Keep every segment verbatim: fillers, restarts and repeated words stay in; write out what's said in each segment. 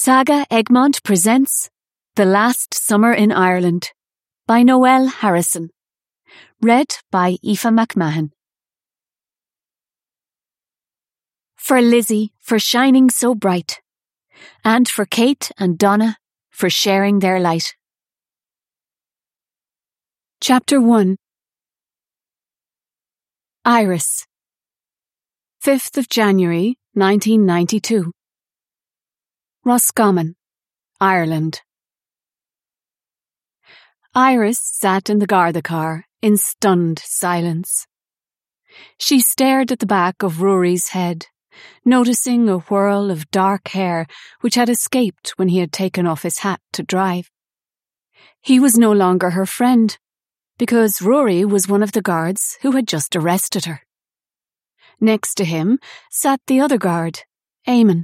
Saga Egmont presents The Last Summer in Ireland by Noelle Harrison. Read by Aoife McMahon. For Lizzie for shining so bright, and for Kate and Donna for sharing their light. Chapter one. Iris. fifth of January nineteen ninety-two. Roscommon, Ireland. Iris sat in the Garda car in stunned silence. She stared at the back of Rory's head, noticing a whirl of dark hair which had escaped when he had taken off his hat to drive. He was no longer her friend, because Rory was one of the guards who had just arrested her. Next to him sat the other guard, Eamon.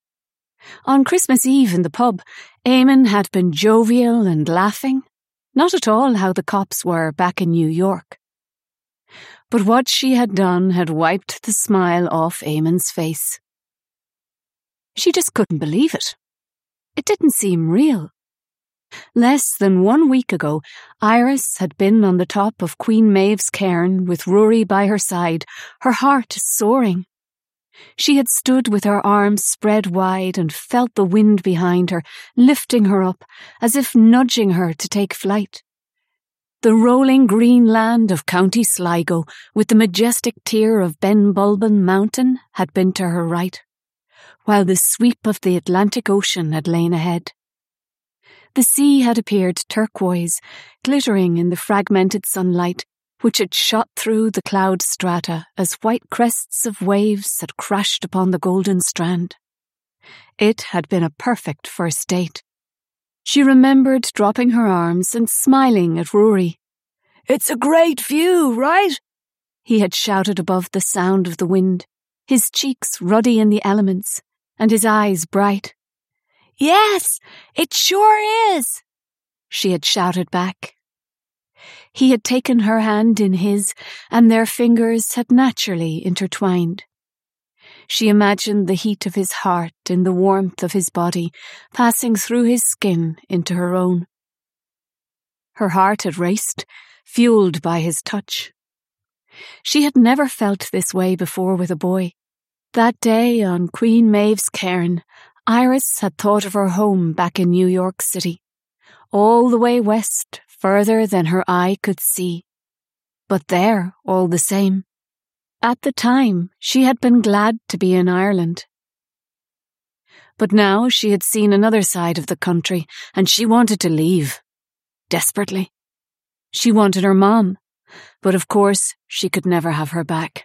On Christmas Eve in the pub, Eamon had been jovial and laughing, not at all how the cops were back in New York. But what she had done had wiped the smile off Eamon's face. She just couldn't believe it. It didn't seem real. Less than one week ago, Iris had been on the top of Queen Maeve's cairn with Rory by her side, her heart soaring. She had stood with her arms spread wide and felt the wind behind her, lifting her up, as if nudging her to take flight. The rolling green land of County Sligo, with the majestic tier of Ben Bulben Mountain, had been to her right, while the sweep of the Atlantic Ocean had lain ahead. The sea had appeared turquoise, glittering in the fragmented sunlight, which had shot through the cloud strata as white crests of waves had crashed upon the golden strand. It had been a perfect first date. She remembered dropping her arms and smiling at Rory. "It's a great view, right?" he had shouted above the sound of the wind, his cheeks ruddy in the elements, and his eyes bright. "Yes, it sure is," she had shouted back. He had taken her hand in his, and their fingers had naturally intertwined. She imagined the heat of his heart in the warmth of his body, passing through his skin into her own. Her heart had raced, fueled by his touch. She had never felt this way before with a boy. That day on Queen Maeve's cairn, Iris had thought of her home back in New York City, all the way west, further than her eye could see. But there, all the same. At the time, she had been glad to be in Ireland. But now she had seen another side of the country, and she wanted to leave. Desperately. She wanted her mom, but of course she could never have her back.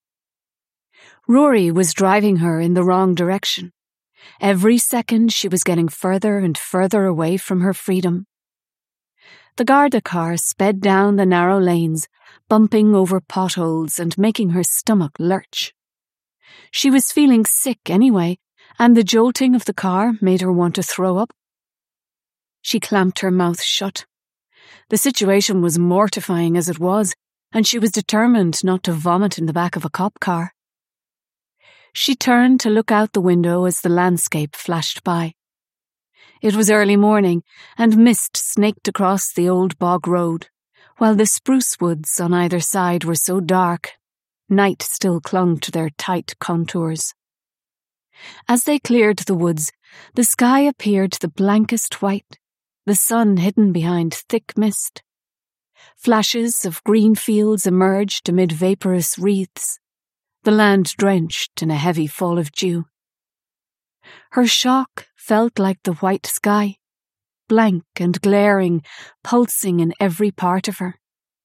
Rory was driving her in the wrong direction. Every second she was getting further and further away from her freedom. The Garda car sped down the narrow lanes, bumping over potholes and making her stomach lurch. She was feeling sick anyway, and the jolting of the car made her want to throw up. She clamped her mouth shut. The situation was mortifying as it was, and she was determined not to vomit in the back of a cop car. She turned to look out the window as the landscape flashed by. It was early morning, and mist snaked across the old bog road, while the spruce woods on either side were so dark, night still clung to their tight contours. As they cleared the woods, the sky appeared the blankest white, the sun hidden behind thick mist. Flashes of green fields emerged amid vaporous wreaths, the land drenched in a heavy fall of dew. Her shock felt like the white sky, blank and glaring, pulsing in every part of her.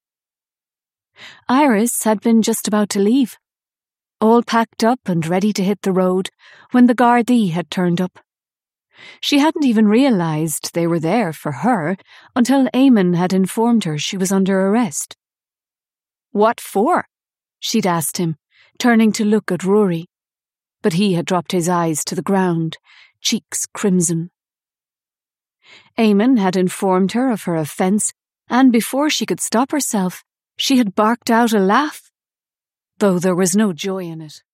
Iris had been just about to leave, all packed up and ready to hit the road, when the Gardaí had turned up. She hadn't even realised they were there for her until Eamon had informed her she was under arrest. "What for?" she'd asked him, turning to look at Rory. But he had dropped his eyes to the ground, cheeks crimson. Eamon had informed her of her offence, and before she could stop herself, she had barked out a laugh, though there was no joy in it.